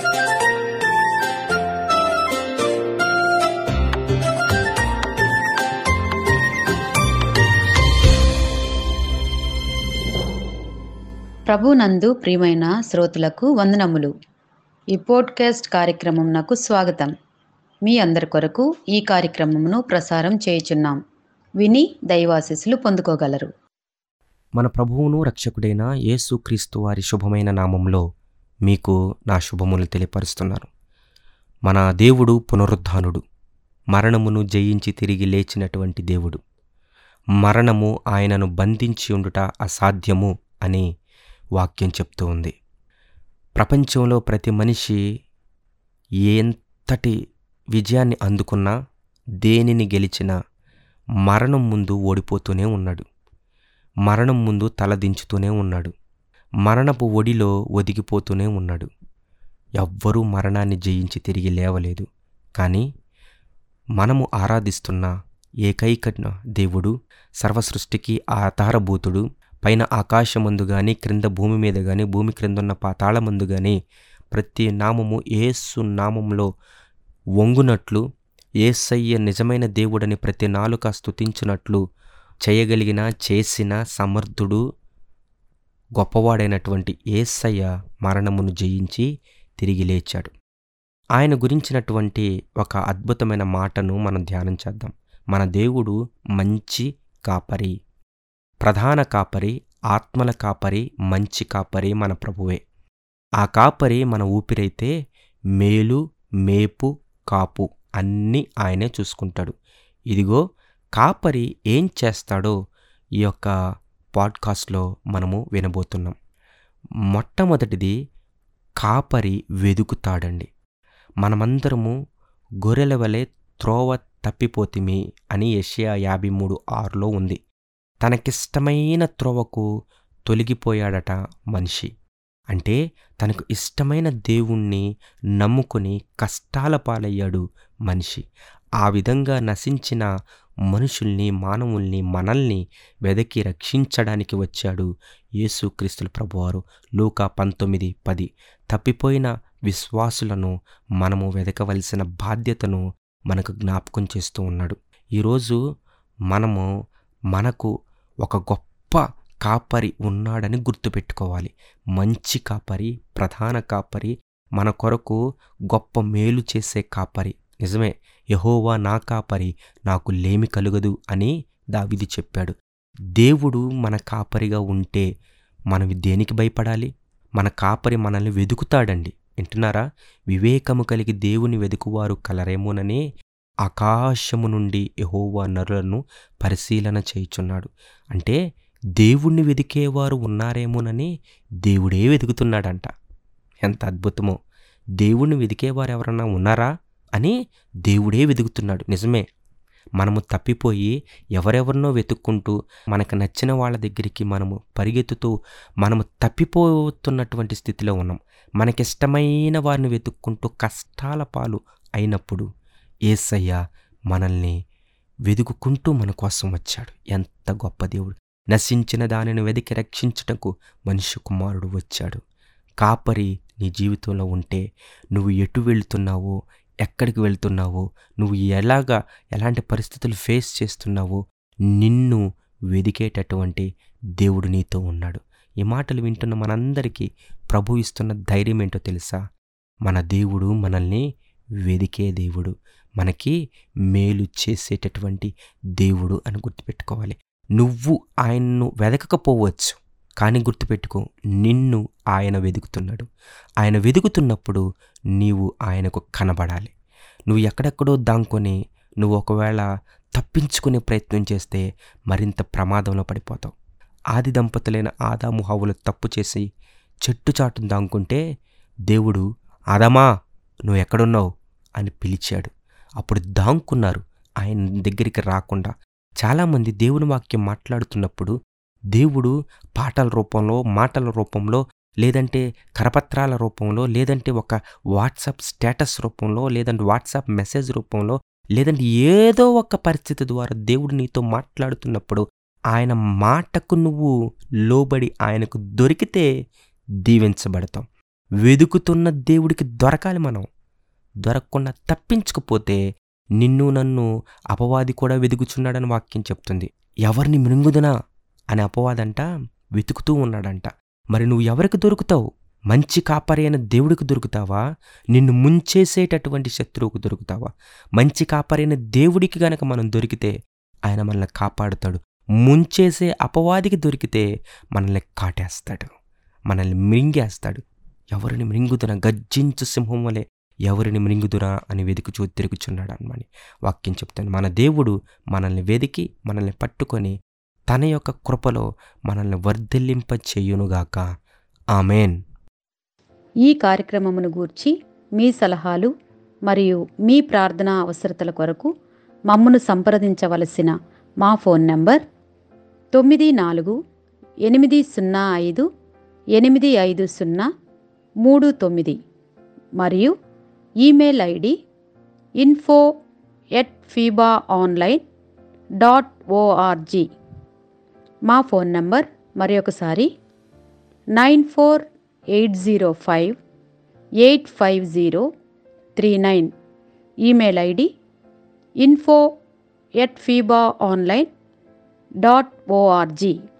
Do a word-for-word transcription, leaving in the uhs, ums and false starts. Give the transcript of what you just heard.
ప్రభునందు ప్రియమైన శ్రోతలకు వందనములు. ఈ పోడ్కాస్ట్ కార్యక్రమం నాకు స్వాగతం. మీ అందరి కొరకు ఈ కార్యక్రమమును ప్రసారం చేయుచున్నాం. విని దైవాశీస్సులు పొందుకోగలరు. మన ప్రభువును రక్షకుడైన యేసుక్రీస్తు వారి శుభమైన నామంలో మీకు నా శుభములు తెలియపరుస్తున్నాను. మన దేవుడు పునరుద్ధానుడు, మరణమును జయించి తిరిగి లేచినటువంటి దేవుడు. మరణము ఆయనను బంధించి ఉండుట అసాధ్యము అని వాక్యం చెప్తూ ఉంది. ప్రపంచంలో ప్రతి మనిషి ఎంతటి విజయాన్ని అందుకున్నా, దేనిని గెలిచినా మరణం ముందు ఓడిపోతూనే ఉన్నాడు. మరణం ముందు తలదించుతూనే ఉన్నాడు. మరణపు ఒడిలో ఒదిగిపోతూనే ఉన్నాడు. ఎవ్వరూ మరణాన్ని జయించి తిరిగి లేవలేదు. కానీ మనము ఆరాధిస్తున్న ఏకైక దేవుడు, సర్వసృష్టికి ఆధారభూతుడు, పైన ఆకాశమందు గాని, క్రింద భూమి మీద గాని, భూమి క్రిందున్న పాతాళమందు గాని ప్రతి నామము యేసు నామంలో వంగునట్లు, యేసయ్య నిజమైన దేవుడని ప్రతి నాలుక స్తుతించినట్లు చేయగలిగిన, చేసిన సమర్థుడు, గొప్పవాడైనటువంటి యేసయ్య మరణమును జయించి తిరిగి లేచాడు. ఆయన గురించినటువంటి ఒక అద్భుతమైన మాటను మనం ధ్యానం చేద్దాం. మన దేవుడు మంచి కాపరి, ప్రధాన కాపరి, ఆత్మల కాపరి, మంచి కాపరి మన ప్రభువే. ఆ కాపరి మన ఊపిరైతే మేలు, మేపు, కాపు అన్నీ ఆయనే చూసుకుంటాడు. ఇదిగో కాపరి ఏం చేస్తాడో ఈ యొక్క పాడ్కాస్ట్లో మనము వినబోతున్నాం. మొట్టమొదటిది, కాపరి వెదుకుతాడండి. మనమందరము గొర్రెల వలె త్రోవ తప్పిపోతిమి అని యెషయా యాభై మూడు ఆరులో ఉంది. తనకిష్టమైన త్రోవకు తొలగిపోయాడట మనిషి. అంటే తనకు ఇష్టమైన దేవుణ్ణి నమ్ముకొని కష్టాల పాలయ్యాడు మనిషి. ఆ విధంగా నశించిన మనుషుల్ని, మానవుల్ని, మనల్ని వెదకి రక్షించడానికి వచ్చాడు యేసుక్రీస్తు ప్రభువారు. లూకా పంతొమ్మిది పది. తప్పిపోయిన విశ్వాసులను మనము వెదకవలసిన బాధ్యతను మనకు జ్ఞాపకం చేస్తూ ఉన్నాడు. ఈరోజు మనము మనకు ఒక గొప్ప కాపరి ఉన్నాడని గుర్తుపెట్టుకోవాలి. మంచి కాపరి, ప్రధాన కాపరి, మన కొరకు గొప్ప మేలు చేసే కాపరి. నిజమే, యెహోవా నా కాపరి, నాకు లేమి కలుగదు అని దావీదు చెప్పాడు. దేవుడు మన కాపరిగా ఉంటే మనం దేనికి భయపడాలి? మన కాపరి మనల్ని వెదుకుతాడండి. వింటున్నారా? వివేకము కలిగి దేవుని వెదుకువారు కలరేమోనని ఆకాశము నుండి యెహోవా నరులను పరిశీలన చేయుచున్నాడు. అంటే దేవుణ్ణి వెదికేవారు ఉన్నారేమోనని దేవుడే వెతుకుతున్నాడంట. ఎంత అద్భుతమో! దేవుణ్ణి వెదికేవారు ఎవరన్నా ఉన్నారా అని దేవుడే వెతుకుతున్నాడు. నిజమే, మనము తప్పిపోయి ఎవరెవరినో వెతుక్కుంటూ మనకు నచ్చిన వాళ్ళ దగ్గరికి మనము పరిగెత్తుతూ మనము తప్పిపోతున్నటువంటి స్థితిలో ఉన్నాం. మనకిష్టమైన వారిని వెతుక్కుంటూ కష్టాల పాలు అయినప్పుడు యేసయ్య మనల్ని వెదుకుకుంటూ మన కోసం వచ్చాడు. ఎంత గొప్ప దేవుడు! నశించిన దానిని వెదికి రక్షించుటకు మనిషి కుమారుడు వచ్చాడు. కాపరి నీ జీవితంలో ఉంటే నువ్వు ఎటు వెళుతున్నావో, ఎక్కడికి వెళ్తున్నావో, నువ్వు ఎలాగా ఎలాంటి పరిస్థితులు ఫేస్ చేస్తున్నావో నిన్ను వెదికేటటువంటి దేవుడు నీతో ఉన్నాడు. ఈ మాటలు వింటున్న మనందరికీ ప్రభు ఇస్తున్న ధైర్యం ఏంటో తెలుసా? మన దేవుడు మనల్ని వెదికే దేవుడు, మనకి మేలు చేసేటటువంటి దేవుడు అని గుర్తుపెట్టుకోవాలి. నువ్వు ఆయన్ను వెదకకపోవచ్చు, కానీ గుర్తుపెట్టుకో, నిన్ను ఆయన వెదుకుతున్నాడు. ఆయన వెదుకుతున్నప్పుడు నీవు ఆయనకు కనబడాలి. నువ్వు ఎక్కడెక్కడో దాంకొని నువ్వు ఒకవేళ తప్పించుకునే ప్రయత్నం చేస్తే మరింత ప్రమాదంలో పడిపోతావు. ఆది దంపతులైన ఆదాము హవ్వలు తప్పు చేసి చెట్టు చాటును దాంకుంటే దేవుడు, ఆదామా నువ్వు ఎక్కడున్నావు అని పిలిచాడు. అప్పుడు దాంకున్నారు ఆయన దగ్గరికి రాకుండా. చాలామంది దేవుని వాక్యం మాట్లాడుతున్నప్పుడు దేవుడు పాటల రూపంలో, మాటల రూపంలో, లేదంటే కరపత్రాల రూపంలో, లేదంటే ఒక వాట్సాప్ స్టేటస్ రూపంలో, లేదంటే వాట్సాప్ మెసేజ్ రూపంలో, లేదంటే ఏదో ఒక పరిస్థితి ద్వారా దేవుడు నీతో మాట్లాడుతున్నప్పుడు ఆయన మాటకు నువ్వు లోబడి ఆయనకు దొరికితే దీవించబడతాం. వెదుకుతున్న దేవుడికి దొరకాలి మనం. దొరకకుండా తప్పించకపోతే నిన్ను నన్ను అపవాది కూడా వెదుకుచున్నాడని వాక్యం చెప్తుంది. ఎవరిని మృంగుదునా అనే అపవాదంట వెతుకుతూ ఉన్నాడంట. మరి నువ్వు ఎవరికి దొరుకుతావు? మంచి కాపరి అయిన దేవుడికి దొరుకుతావా? నిన్ను ముంచేసేటటువంటి శత్రువుకు దొరుకుతావా? మంచి కాపరి అయిన దేవుడికి గనక మనం దొరికితే ఆయన మనల్ని కాపాడుతాడు. ముంచేసే అపవాదికి దొరికితే మనల్ని కాటేస్తాడు, మనల్ని మృంగేస్తాడు. ఎవరిని మృంగుదునా? గర్జించు సింహం వలె ఎవరిని మృంగుదురా అని వెతుకుచూ తిరుగుచున్నాడు అన్నమని వాక్యం చెప్తాను. మన దేవుడు మనల్ని వెదికి మనల్ని పట్టుకొని తన యొక్క కృపలో మనల్ని వర్ధిల్లింప చేయునుగాక. ఆమేన్. ఈ కార్యక్రమమును గూర్చి మీ సలహాలు మరియు మీ ప్రార్థనా అవసరతల కొరకు మమ్మను సంప్రదించవలసిన మా ఫోన్ నంబర్ తొమ్మిది నాలుగు ఎనిమిది సున్నా ఐదు ఎనిమిది ఐదు సున్నా మూడు తొమ్మిది మరియు email ID info at FEBA online dot ORG. మా ఫోన్ నంబర్ మరి ఒకసారి nine four eight zero five eight five zero three nine. Email ID info at FEBA online dot ORG.